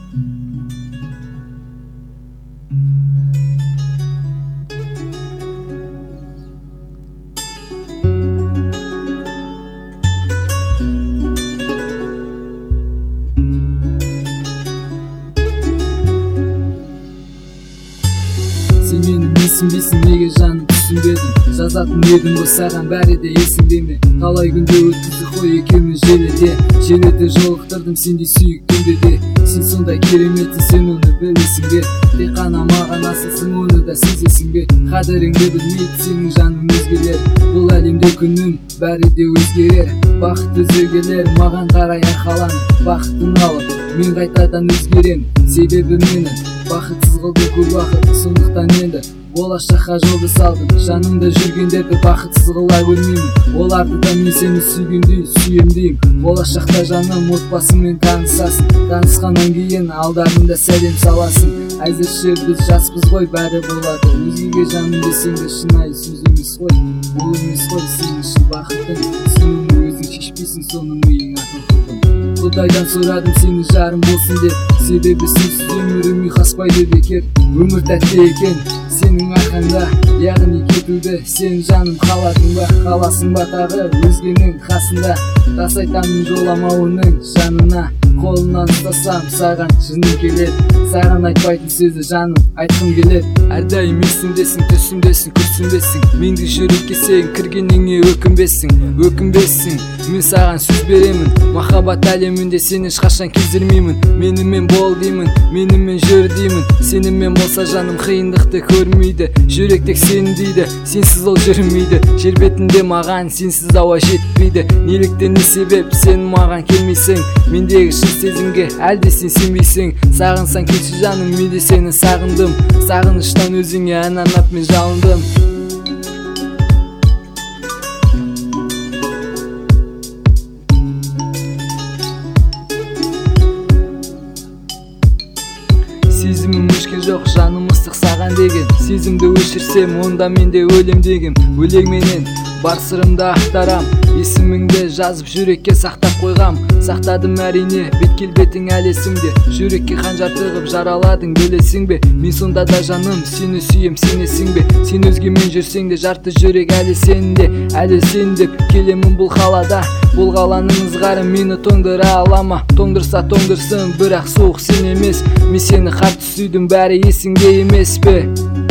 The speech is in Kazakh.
Sen meni менсінбейсің, неге жаным түсінбедің? Жазатын едім ғой саған, бәрі де есіңде ме? Талай күнде өткізді қой екеуміз желіде жолықтырдым сендей сүйіктімді де. Сен сондай кереметсің, сен оны білесің бе? Тек қана маған асылсың, оны да сезесің бе? Қадіріңді білмейді сенің жаның өзгелер. Бұл әлемде күнім бәрі де өзгерер. Бақыт өзгелер маған қарай арқаланып, бақытын алып мен қайтадан өзгерем. Себебі мені бақытсыз қылды көп уақыт, сондықтан енді болашаққа жолды салдым. Жанымда жүргендерді бақытсыз қыла көрмеймін, оларды да мен сені сүйгендей сүйемдеймін. Болашақта жаным отбасыңмен танысасың, танысқаннан кейін алдарында сәлем саласың. Әзірше біз жаспыз ғой, бәрі болады. Өзгеге жаным десең де шынайы сөз емес қой, бұл емес қой сен үшін бақыттың. Сенің өзің шешпейсің, соның миыңа тоқтым. Құдайдан сұрадым сені жарым болсын деп, себебі сенсіз өмірім ұйқаспайды бекер. Өмір тәтті екен сенің арқаңда, яғни кетуді сен жаным қаладың ба? Қаласың ба тағы өзгенің қасында? Тас айтамын жоламауының жанына, қолынан ұстасам саған жыным келеді. Саған айтпайтын сөзі жаным айтқым келеді. Әрдайым есімдесің, түсімдесің, күрсінбесің. Менде жүрекке сен кіргеніңе өкінбессің. Мен саған сөз беремін, махаббат әлемінде сені ешқашан кездермеймін. Менімен бол деймін, менімен жүр деймін. Сенімен болса жаным қиындықты көрмейді, жүрек тек сені дейді, сенсіз ол жүрмейді. Жер бетінде маған сенсіз ауа жетпейді. Неліктен не себеп сен маған келмейсің? Мендегі шын сезімге әлде сен сенбейсің? Сағынсаң келші жаным, мен де сені сағындым. Сағыныштан өзіңе ән арнап мен жалындым. Сезімім өшкен жоқ, жаным ыстық саған деген. Сезімді өшірсем, онда мен де өлем дегем. Өлеңменен бар сырымды ақтарам, есіміңді жазып жүрекке сақтап қойғам. Сақтадым әрине, бет-келбетің әлі есімде. Жүрекке қанжар тығып жараладың, білесің бе? Мен сонда да жаным сені сүйем, сенесің бе? Сен өзгемен жүрсең де жарты жүрек әлі сенде. Әлі сен деп келемін бұл қалада, бұл қаланың ызғары мені тоңдыра алама. Тоңдырса тоңдырсын, бірақ суық сен емес. Мен сені қатты сүйдім, бәрі есіңде емес пе?